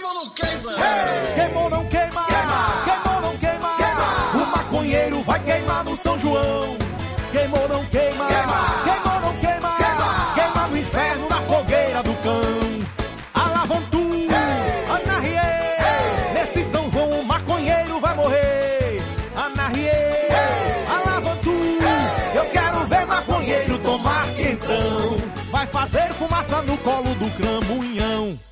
ou não queima? Queimou ou não queima? Queimou ou não queima? O maconheiro vai queimar no São João. Queimou ou não queima? Queimou ou não queima? Queima no inferno na fogueira do cão. Alavantu, Anarriê, nesse São João o maconheiro vai morrer. Anarriê, Alavantu, eu quero ver maconheiro tomar quentão. Vai fazer fumaça no colo do cramunhão.